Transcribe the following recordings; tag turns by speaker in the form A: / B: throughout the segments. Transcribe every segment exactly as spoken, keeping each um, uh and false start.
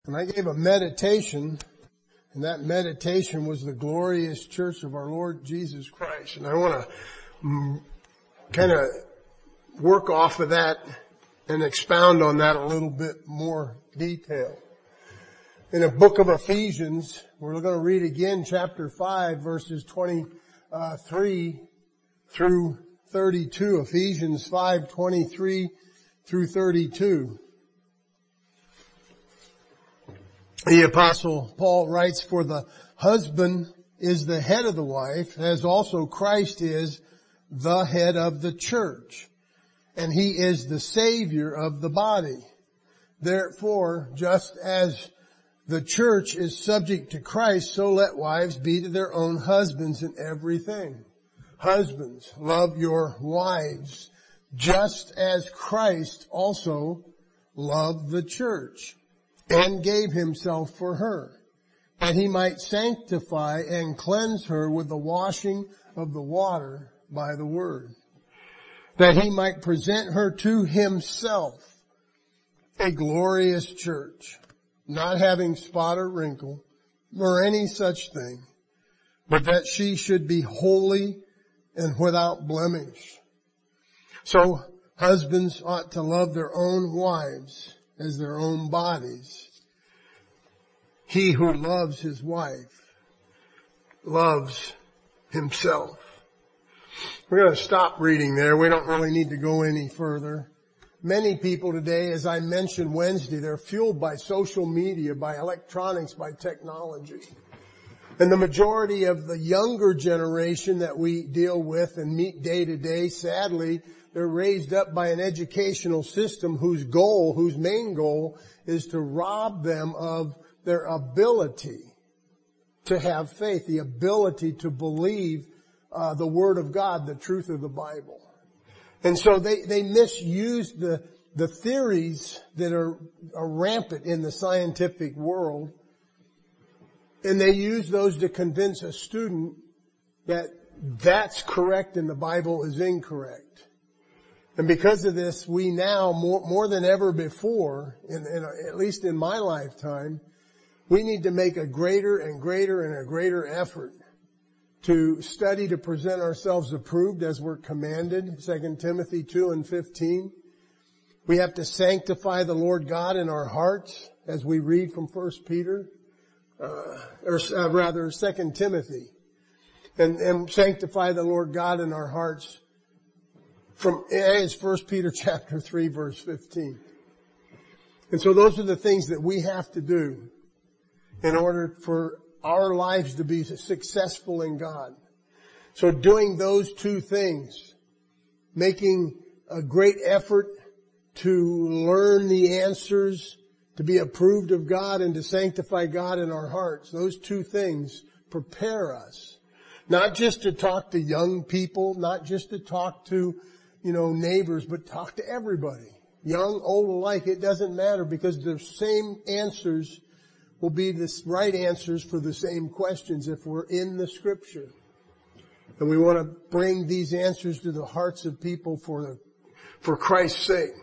A: And I gave a meditation, and that meditation was the glorious church of our Lord Jesus Christ. And I want to kind of work off of that and expound on that a little bit more detail. In the book of Ephesians, we're going to read again chapter five, verses twenty-three through thirty-two. Ephesians five, twenty-three through thirty-two. The apostle Paul writes, "For the husband is the head of the wife, as also Christ is the head of the church, and he is the Savior of the body. Therefore, just as the church is subject to Christ, so let wives be to their own husbands in everything. Husbands, love your wives, just as Christ also loved the church and gave himself for her, that he might sanctify and cleanse her with the washing of the water by the word, that he might present her to himself a glorious church, not having spot or wrinkle or any such thing, but that she should be holy and without blemish. So husbands ought to love their own wives as their own bodies. He who loves his wife loves himself." We're going to stop reading there. We don't really need to go any further. Many people today, as I mentioned Wednesday, they're fueled by social media, by electronics, by technology. And the majority of the younger generation that we deal with and meet day to day, sadly, they're raised up by an educational system whose goal, whose main goal, is to rob them of their ability to have faith, the ability to believe uh, the Word of God, the truth of the Bible. And so they, they misuse the, the theories that are, are rampant in the scientific world, and they use those to convince a student that that's correct and the Bible is incorrect. And because of this, we now, more, more than ever before, in, in, at least in my lifetime, we need to make a greater and greater and a greater effort to study to present ourselves approved as we're commanded, Second Timothy two and fifteen. We have to sanctify the Lord God in our hearts, as we read from First Peter, uh, or uh, rather Second Timothy, and, and sanctify the Lord God in our hearts from, as First Peter chapter three, verse fifteen. And so those are the things that we have to do in order for our lives to be successful in God. So doing those two things, making a great effort to learn the answers, to be approved of God and to sanctify God in our hearts, those two things prepare us. Not just to talk to young people, not just to talk to, you know, neighbors, but talk to everybody. Young, old alike, it doesn't matter, because the same answers will be the right answers for the same questions if we're in the Scripture. And we want to bring these answers to the hearts of people for the, for Christ's sake,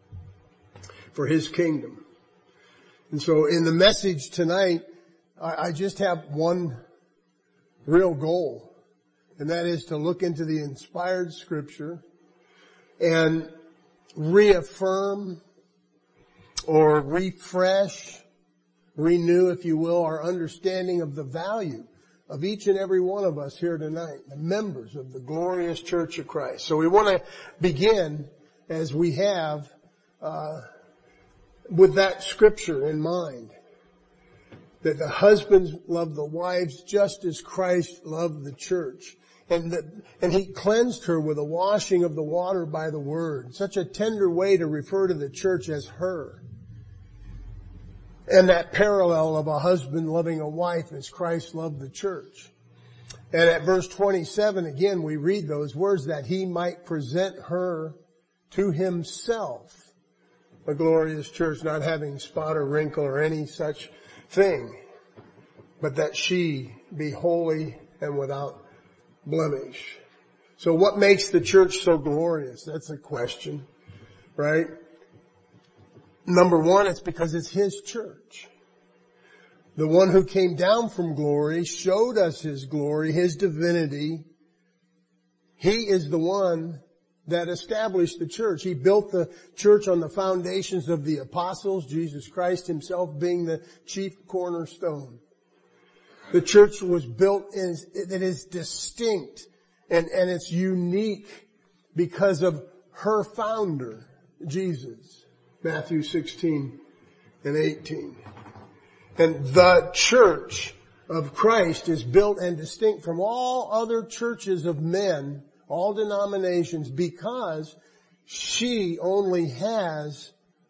A: for His kingdom. And so in the message tonight, I, I just have one real goal, and that is to look into the inspired Scripture and reaffirm or refresh, renew, if you will, our understanding of the value of each and every one of us here tonight, the members of the glorious Church of Christ. So we want to begin, as we have, uh, with that scripture in mind, that the husbands love the wives just as Christ loved the church. And that, and he cleansed her with the washing of the water by the word. Such a tender way to refer to the church as her. And that parallel of a husband loving a wife as Christ loved the church. And at verse twenty-seven, again, we read those words, that he might present her to himself, a glorious church, not having spot or wrinkle or any such thing, but that she be holy and without blemish. So what makes the church so glorious? That's a question, right? Number one, it's because it's His church. the one who came down from glory, showed us his glory, his divinity. He is the one that established the church. He built the church on the foundations of the apostles, Jesus Christ himself being the chief cornerstone. The church was built in, it is distinct and, and it's unique because of her founder, Jesus. Matthew sixteen and eighteen. And the church of Christ is built and distinct from all other churches of men, all denominations, because she only has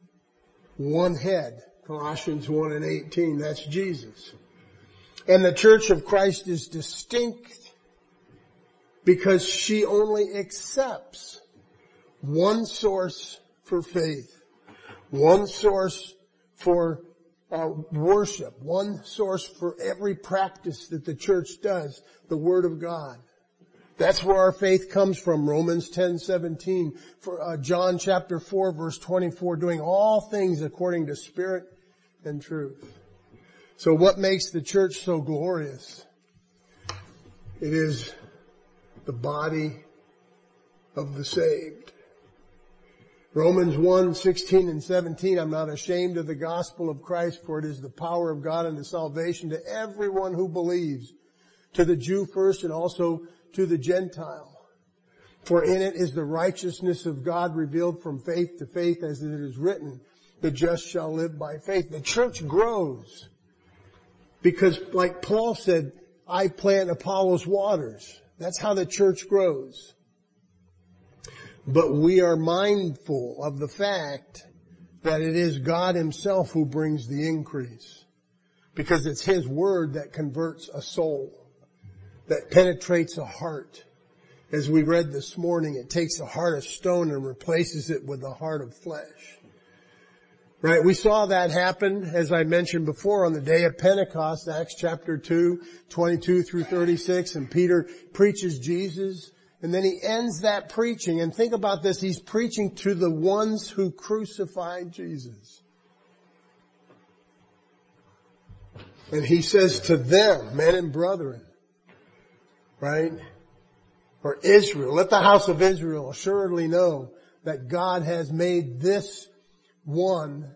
A: one head. Colossians one and eighteen, that's Jesus. And the church of Christ is distinct because she only accepts one source for faith, one source for uh, worship, one source for every practice that the church does, the Word of God. That's where our faith comes from, Romans ten seventeen, for uh, John chapter four verse twenty-four, doing all things according to Spirit and truth. So what makes the church so glorious? It is the body of the saved. Romans one sixteen and seventeen, I'm not ashamed of the gospel of Christ, for it is the power of God unto salvation to everyone who believes, to the Jew first and also to the Gentile. For in it is the righteousness of God revealed from faith to faith, as it is written, the just shall live by faith. The church grows because, like Paul said, I plant, Apollos waters. That's how the church grows. But we are mindful of the fact that it is God himself who brings the increase, because it's his word that converts a soul, that penetrates a heart. As we read this morning, it takes a heart of stone and replaces it with a heart of flesh. Right? We saw that happen, as I mentioned before, on the day of Pentecost, Acts chapter two, twenty-two through thirty-six, and Peter preaches Jesus, and then he ends that preaching, and think about this, he's preaching to the ones who crucified Jesus. And he says to them, men and brethren, right? Or Israel, let the house of Israel assuredly know that God has made this one,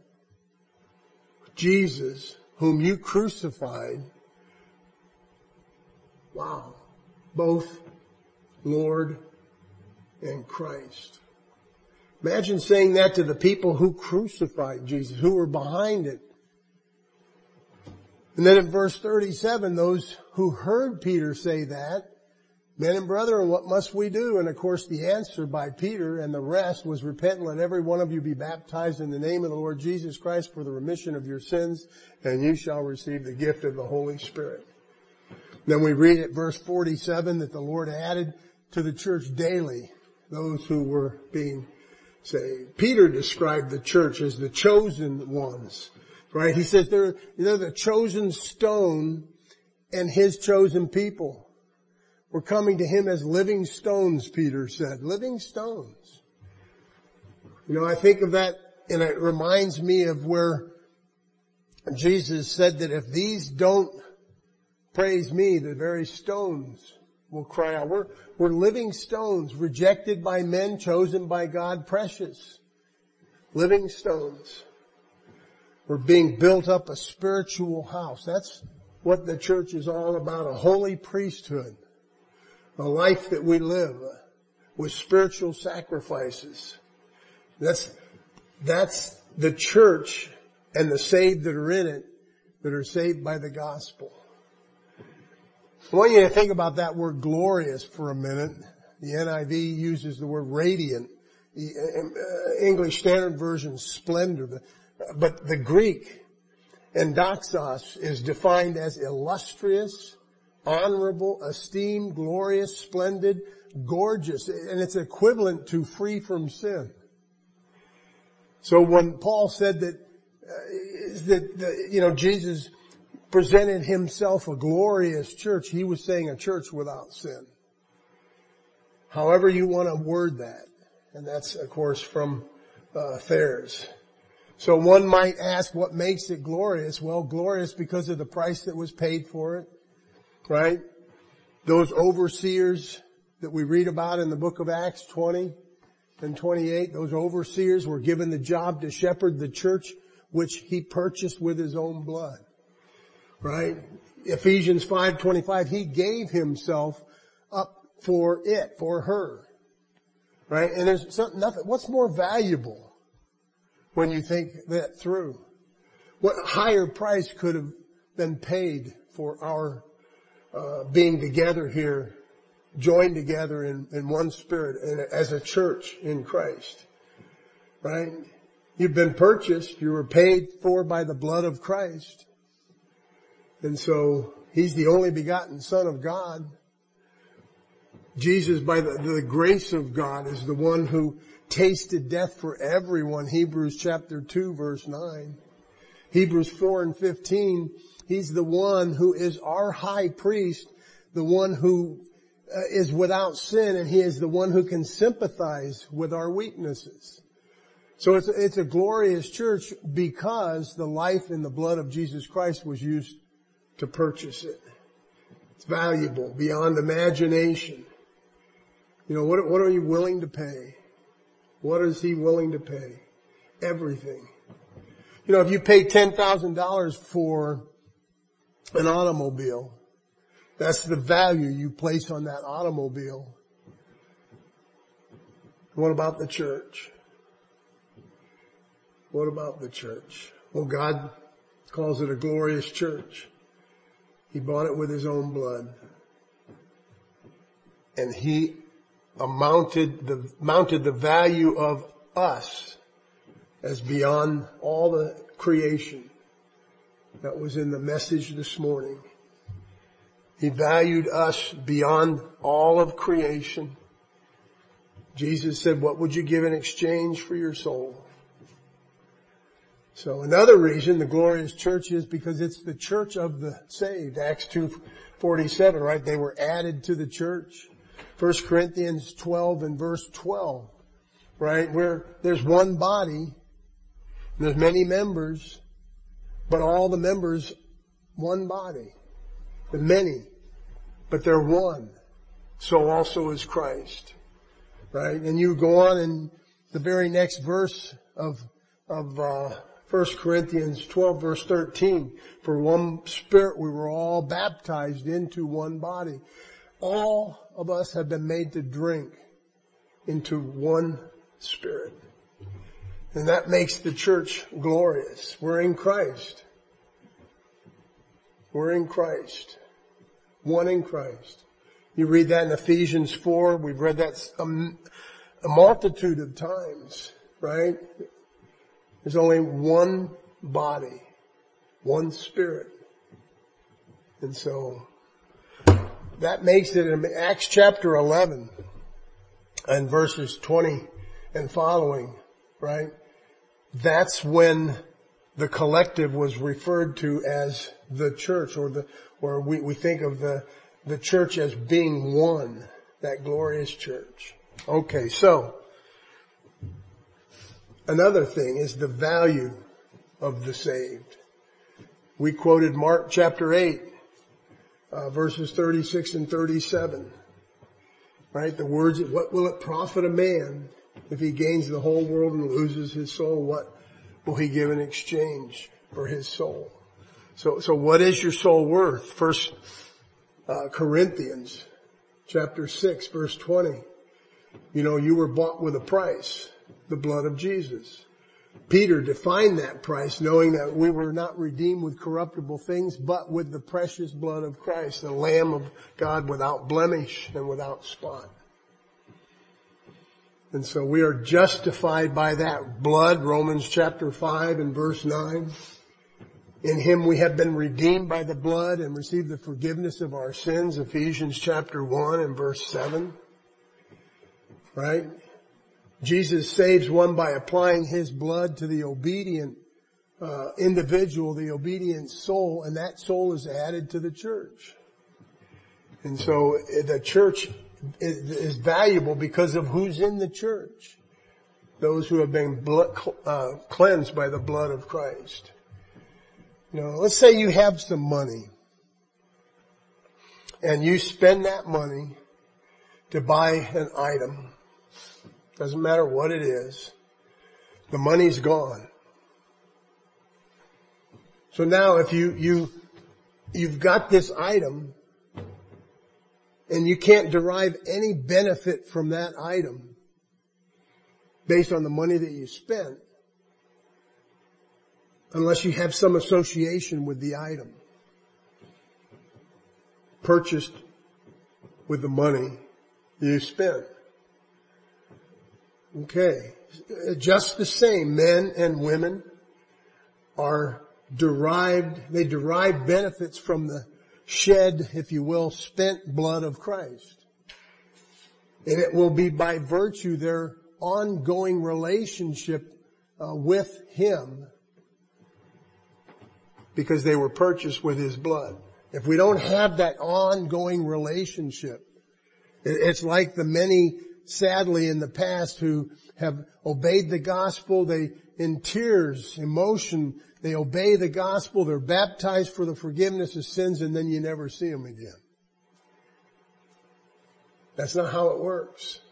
A: Jesus, whom you crucified, wow, both Lord and Christ. Imagine saying that to the people who crucified Jesus, who were behind it. And then in verse thirty-seven, those who heard Peter say that, men and brethren, what must we do? And of course the answer by Peter and the rest was, repent and let every one of you be baptized in the name of the Lord Jesus Christ for the remission of your sins, and you shall receive the gift of the Holy Spirit. Then we read at verse forty-seven that the Lord added to the church daily those who were being saved. Peter described the church as the chosen ones, right? He says they're, they're the chosen stone and his chosen people. We're coming to him as living stones, Peter said. Living stones. You know, I think of that, and it reminds me of where Jesus said that if these don't praise me, the very stones will cry out. We're, we're living stones, rejected by men, chosen by God, precious. Living stones. We're being built up a spiritual house. That's what the church is all about, a holy priesthood. A life that we live with spiritual sacrifices. That's, that's the church and the saved that are in it, that are saved by the gospel. I want you to think about that word glorious for a minute. The N I V uses the word radiant. The English Standard Version, splendor. But the Greek, endoxos, is defined as illustrious, honorable, esteemed, glorious, splendid, gorgeous, and it's equivalent to free from sin. So when Paul said that, uh, that, the, you know, Jesus presented himself a glorious church, he was saying a church without sin. However you want to word that. And that's, of course, from uh, Thayer's. So one might ask, what makes it glorious? Well, glorious because of the price that was paid for it, right? Those overseers that we read about in the book of Acts twenty and twenty-eight, those overseers were given the job to shepherd the church, which he purchased with his own blood, right? Ephesians five twenty-five, he gave himself up for it, for her, right? And there's something, nothing, what's more valuable when you think that through? What higher price could have been paid for our uh, being together here, joined together in, in one spirit and as a church in Christ, right? You've been purchased. You were paid for by the blood of Christ. And so he's the only begotten Son of God. Jesus, by the, the grace of God, is the one who tasted death for everyone. Hebrews chapter two verse nine. Hebrews four and fifteen. He's the one who is our high priest, the one who uh, is without sin, and he is the one who can sympathize with our weaknesses. So it's, it's a glorious church because the life and the blood of Jesus Christ was used to purchase it. It's valuable beyond imagination. You know, what, what are you willing to pay? What is he willing to pay? Everything. You know, if you pay ten thousand dollars for an automobile, that's the value you place on that automobile. What about the church? What about the church? Well, God calls it a glorious church. He bought it with his own blood. And he amounted the, mounted the value of us as beyond all the creation that was in the message this morning. He valued us beyond all of creation. Jesus said, what would you give in exchange for your soul? So another reason the glorious church is because it's the church of the saved. Acts two forty-seven, right? They were added to the church. First Corinthians twelve and verse twelve, right? Where there's one body, there's many members, but all the members, one body. The many, but they're one. So also is Christ, right? And you go on in the very next verse of, of, uh, First Corinthians twelve verse thirteen, for one Spirit we were all baptized into one body. All of us have been made to drink into one Spirit. And that makes the church glorious. We're in Christ. We're in Christ. One in Christ. You read that in Ephesians four. We've read that a, a multitude of times, right? There's only one body, one Spirit. And so that makes it in Acts chapter eleven and verses twenty and following, right? That's when the collective was referred to as the church, or the, or we, we think of the, the church as being one, that glorious church. Okay, so another thing is the value of the saved. We quoted Mark chapter eight, uh, verses thirty-six and thirty-seven. Right? The words, what will it profit a man if he gains the whole world and loses his soul? What will he give in exchange for his soul? So, so what is your soul worth? First uh, Corinthians chapter six, verse twenty. You know, you were bought with a price, the blood of Jesus. Peter defined that price, knowing that we were not redeemed with corruptible things, but with the precious blood of Christ, the Lamb of God without blemish and without spot. And so we are justified by that blood, Romans chapter five and verse nine. In him we have been redeemed by the blood and received the forgiveness of our sins, Ephesians chapter one and verse seven. Right? Jesus saves one by applying his blood to the obedient uh, individual, the obedient soul, and that soul is added to the church. And so the church is, is valuable because of who's in the church. those who have been blood, uh, cleansed by the blood of Christ. You know, let's say you have some money and you spend that money to buy an item. Doesn't matter what it is. The money's gone. So now if you, you, you've got this item and you can't derive any benefit from that item based on the money that you spent unless you have some association with the item purchased with the money you spent. Okay. Just the same, men and women are derived, they derive benefits from the shed, if you will, spent blood of Christ. And it will be by virtue their ongoing relationship uh, with Him because they were purchased with His blood. If we don't have that ongoing relationship, it's like the many, sadly, in the past who have obeyed the gospel. They, in tears, emotion, they obey the gospel. They're baptized for the forgiveness of sins, and then you never see them again. That's not how it works.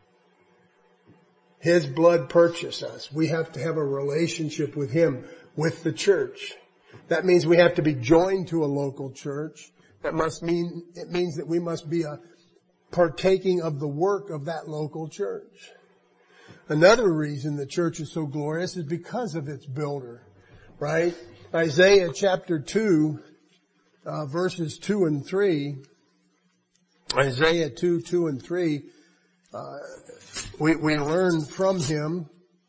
A: His blood purchased us. We have to have a relationship with Him, with the church. That means we have to be joined to a local church. That must mean, it means that we must be a partaking of the work of that local church. Another reason the church is so glorious is because of its builder, right? Isaiah chapter two, uh, verses two and three. Isaiah two, two and three. Uh, we, we learn from him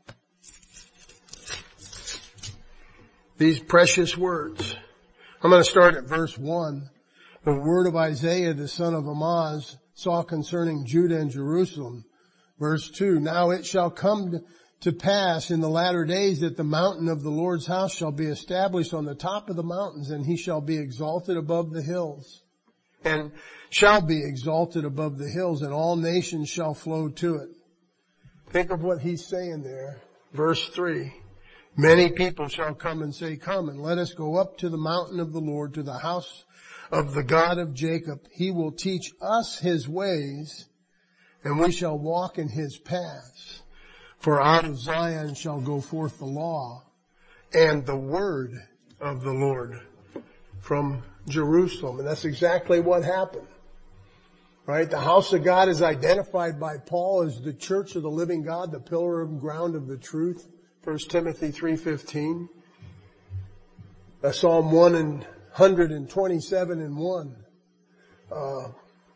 A: these precious words. I'm going to start at verse one. The word of Isaiah, the son of Amoz, saw concerning Judah and Jerusalem. Verse two, now it shall come to pass in the latter days that the mountain of the Lord's house shall be established on the top of the mountains, and He shall be exalted above the hills, and shall be exalted above the hills, and all nations shall flow to it. Think of what he's saying there. Verse three, many people shall come and say, come and let us go up to the mountain of the Lord, to the house of the God of Jacob. He will teach us His ways, and we shall walk in His paths. For out of Zion shall go forth the law and the word of the Lord from Jerusalem. And that's exactly what happened. Right? The house of God is identified by Paul as the church of the living God, the pillar and ground of the truth. First Timothy three fifteen. Uh, Psalm one twenty-seven and one. Uh,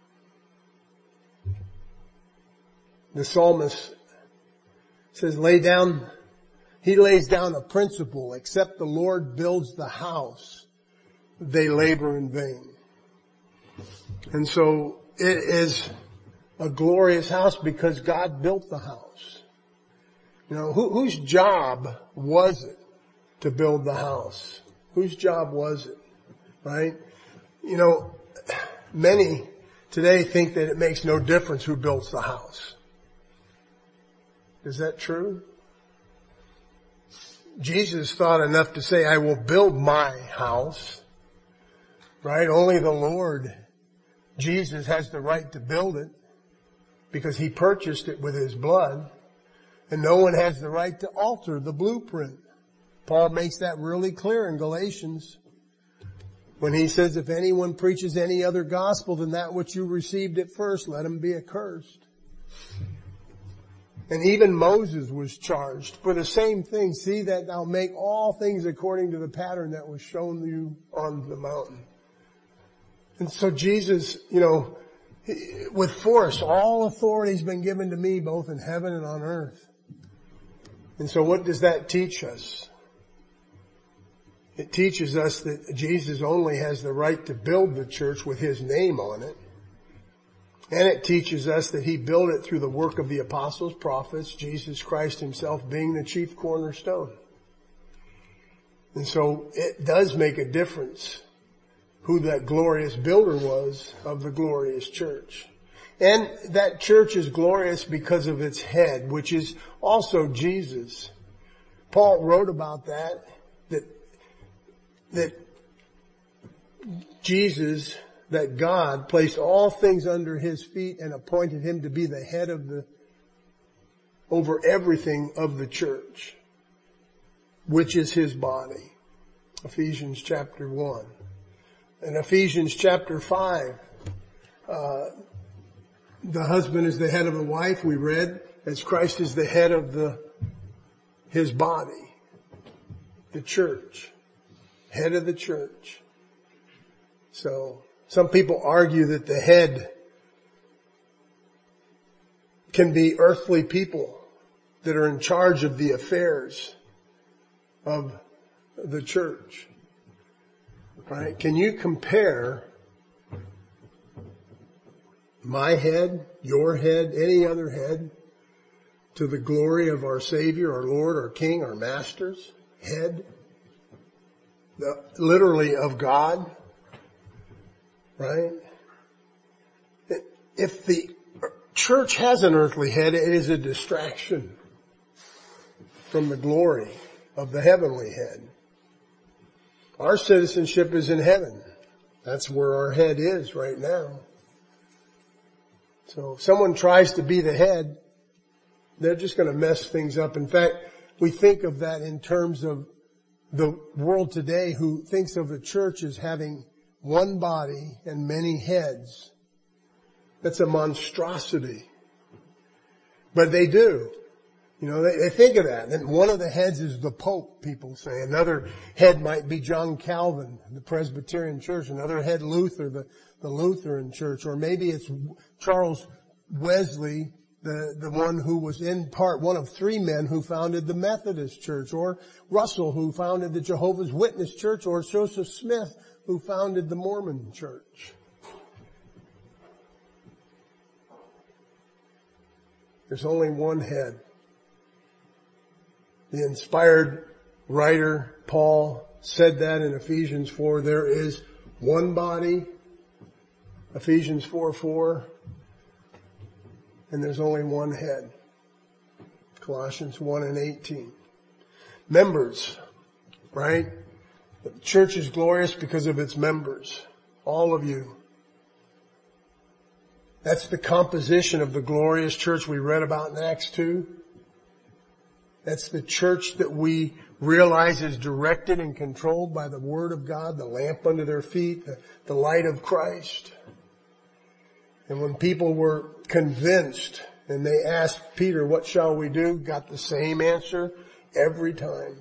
A: the psalmist says, lay down, he lays down a principle, except the Lord builds the house, they labor in vain. And so it is a glorious house because God built the house. You know, who, whose job was it to build the house? Whose job was it? Right? You know, many today think that it makes no difference who builds the house. Is that true? Jesus thought enough to say, I will build my house. Right? Only the Lord, Jesus, has the right to build it because He purchased it with His blood. And no one has the right to alter the blueprint. Paul makes that really clear in Galatians when he says, if anyone preaches any other gospel than that which you received at first, let him be accursed. And even Moses was charged for the same thing. See that thou make all things according to the pattern that was shown you on the mountain. And so Jesus, you know, with force, all authority has been given to me both in heaven and on earth. And so what does that teach us? It teaches us that Jesus only has the right to build the church with His name on it. And it teaches us that He built it through the work of the apostles, prophets, Jesus Christ Himself being the chief cornerstone. And so it does make a difference who that glorious builder was of the glorious church. And that church is glorious because of its head, which is also Jesus. Paul wrote about that, that, that Jesus, that God placed all things under his feet and appointed him to be the head of the, over everything of the church, which is his body. Ephesians chapter one. In Ephesians chapter five, uh, the husband is the head of the wife, we read, as Christ is the head of the, his body, the church, head of the church. So, some people argue that the head can be earthly people that are in charge of the affairs of the church. Right? Can you compare my head, your head, any other head to the glory of our Savior, our Lord, our King, our Master's head? The, literally of God. Right? If the church has an earthly head, it is a distraction from the glory of the heavenly head. Our citizenship is in heaven. That's where our head is right now. So if someone tries to be the head, they're just going to mess things up. In fact, we think of that in terms of the world today who thinks of the church as having one body and many heads. That's a monstrosity. But they do. You know, they, they think of that. And one of the heads is the Pope, people say. Another head might be John Calvin, the Presbyterian Church. Another head, Luther, the, the Lutheran Church. Or maybe it's Charles Wesley, the, the one who was in part one of three men who founded the Methodist Church. Or Russell, who founded the Jehovah's Witness Church. Or Joseph Smith, who founded the Mormon Church. There's only one head. The inspired writer, Paul, said that in Ephesians four. There is one body, Ephesians four four, and there's only one head, Colossians one and eighteen. Members, right? The church is glorious because of its members. All of you. That's the composition of the glorious church we read about in Acts two. That's the church that we realize is directed and controlled by the Word of God, the lamp under their feet, the, the light of Christ. And when people were convinced and they asked Peter, what shall we do? Got the same answer every time.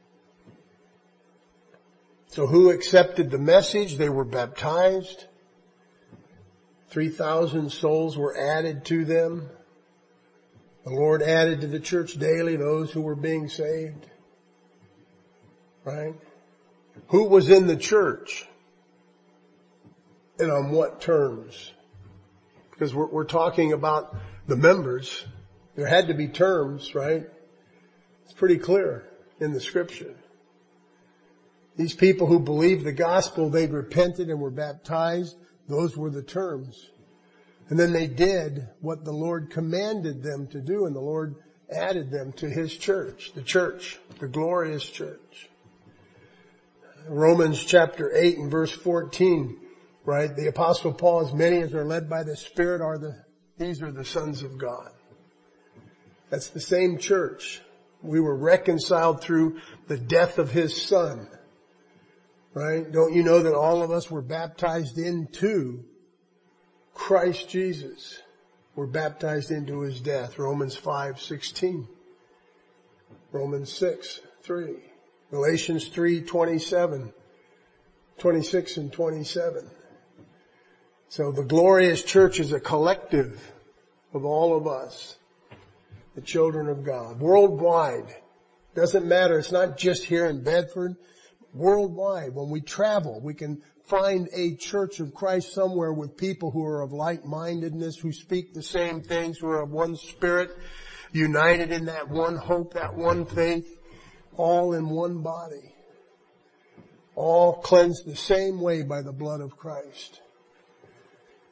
A: So who accepted the message? They were baptized. three thousand souls were added to them. The Lord added to the church daily those who were being saved. Right? Who was in the church? And on what terms? Because we're, we're talking about the members. There had to be terms, right? It's pretty clear in the scripture. These people who believed the gospel, they'd repented and were baptized. Those were the terms. And then they did what the Lord commanded them to do, and the Lord added them to His church, the church, the glorious church. Romans chapter eight and verse fourteen, right? The Apostle Paul, as many as are led by the Spirit are the, these are the sons of God. That's the same church. We were reconciled through the death of His Son. Right? Don't you know that all of us were baptized into Christ Jesus? We're baptized into His death. Romans five sixteen. Romans six three. Galatians three twenty-seven. twenty-six and twenty-seven. So the glorious church is a collective of all of us, the children of God. Worldwide. Doesn't matter. It's not just here in Bedford. Worldwide, when we travel, we can find a church of Christ somewhere with people who are of like-mindedness, who speak the same things, who are of one spirit, united in that one hope, that one faith, all in one body, all cleansed the same way by the blood of Christ.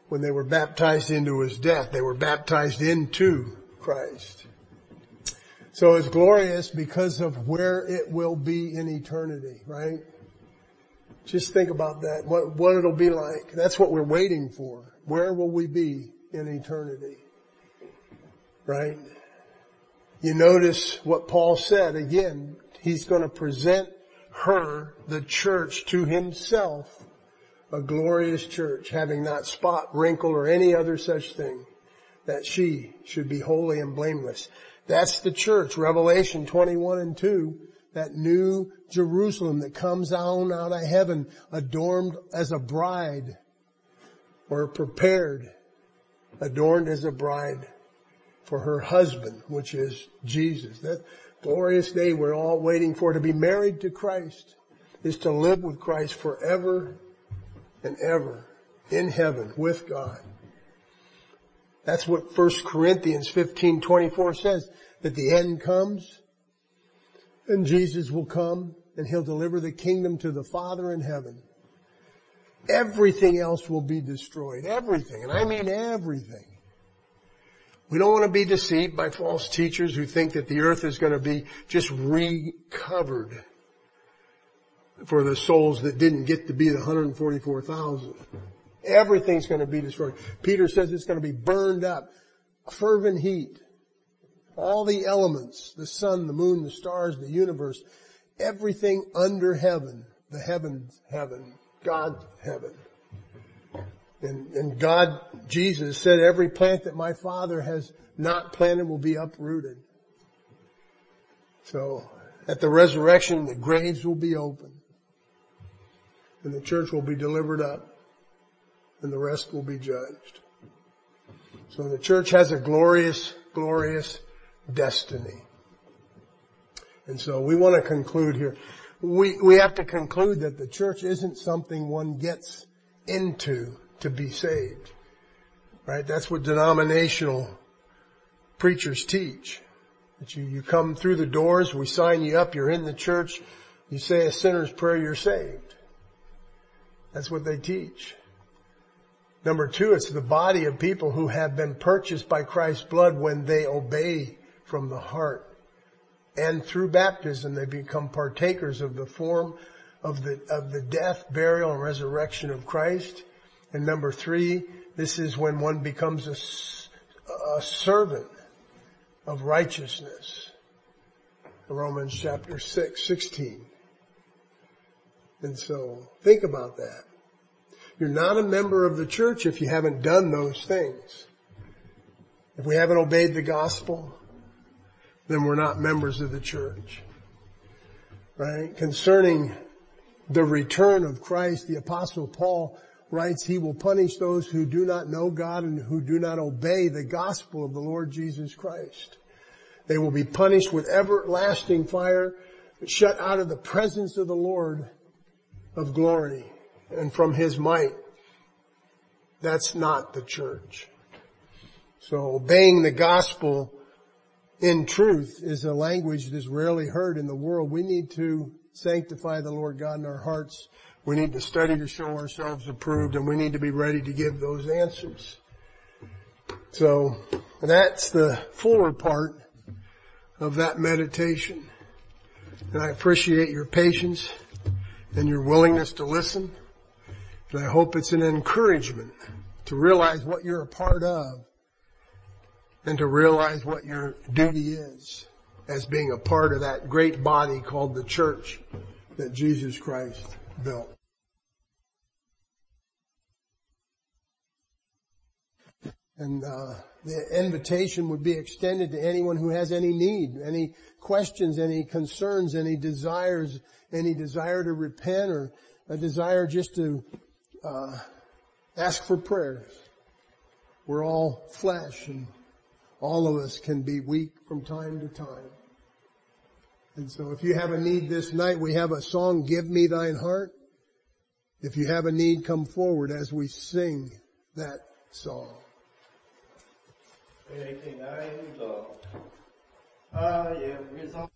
A: when they were baptized into his death. They were baptized into Christ. So it's glorious because of where it will be in eternity, right? Just think about that, what, what it'll be like. That's what we're waiting for. Where will we be in eternity? Right? You notice what Paul said. Again, he's going to present her, the church, to himself, a glorious church, having not spot, wrinkle, or any other such thing, that she should be holy and blameless. That's the church. Revelation twenty-one and two, that new Jerusalem that comes down out of heaven, adorned as a bride, or prepared, adorned as a bride for her husband, which is Jesus. That glorious day we're all waiting for, to be married to Christ, is to live with Christ forever and ever in heaven with God. That's what First Corinthians fifteen twenty-four says, that the end comes and Jesus will come and he'll deliver the kingdom to the Father in heaven. Everything else will be destroyed. Everything. And I mean everything. We don't want to be deceived by false teachers who think that the earth is going to be just recovered for the souls that didn't get to be the one hundred forty-four thousand. Everything's going to be destroyed. Peter says it's going to be burned up. Fervent heat. All the elements, the sun, the moon, the stars, the universe, everything under heaven, the heavens, heaven, God's heaven. And, and God, Jesus said, every plant that my Father has not planted will be uprooted. So, at the resurrection, the graves will be open. And the church will be delivered up. And the rest will be judged. So the church has a glorious, glorious destiny. And so we want to conclude here. We, we have to conclude that the church isn't something one gets into to be saved. Right? That's what denominational preachers teach. That you, you come through the doors, we sign you up, you're in the church, you say a sinner's prayer, you're saved. That's what they teach. Number two, it's the body of people who have been purchased by Christ's blood when they obey from the heart. And through baptism, they become partakers of the form of the, of the death, burial, and resurrection of Christ. And number three, this is when one becomes a, a servant of righteousness. Romans chapter six, sixteen. And so, think about that. You're not a member of the church if you haven't done those things. If we haven't obeyed the gospel, then we're not members of the church. Right? Concerning the return of Christ, the Apostle Paul writes, he will punish those who do not know God and who do not obey the gospel of the Lord Jesus Christ. They will be punished with everlasting fire, shut out of the presence of the Lord of glory and from his might. That's not the church. So obeying the gospel in truth is a language that's rarely heard in the world. We need to sanctify the Lord God in our hearts. We need to study to show ourselves approved, and we need to be ready to give those answers. So that's the fuller part of that meditation. And I appreciate your patience and your willingness to listen. And I hope it's an encouragement to realize what you're a part of and to realize what your duty is as being a part of that great body called the church that Jesus Christ built. And uh the invitation would be extended to anyone who has any need, any questions, any concerns, any desires, any desire to repent, or a desire just to uh ask for prayers. We're all flesh, and all of us can be weak from time to time. And so if you have a need this night, we have a song, Give Me Thine Heart. If you have a need, come forward as we sing that song.
B: Taking I love, I am resolved.